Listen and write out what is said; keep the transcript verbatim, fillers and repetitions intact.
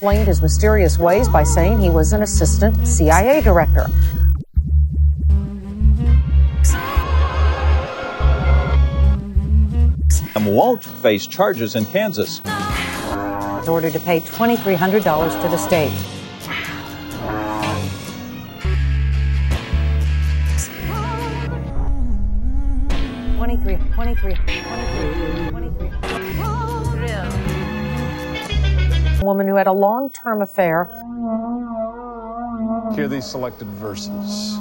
explained his mysterious ways by saying he was an assistant C I A director. Won't face charges in Kansas. In order to pay two thousand three hundred dollars to the state. twenty-three, twenty-three, twenty-three, twenty-three. A woman who had a long-term affair. Hear these selected verses.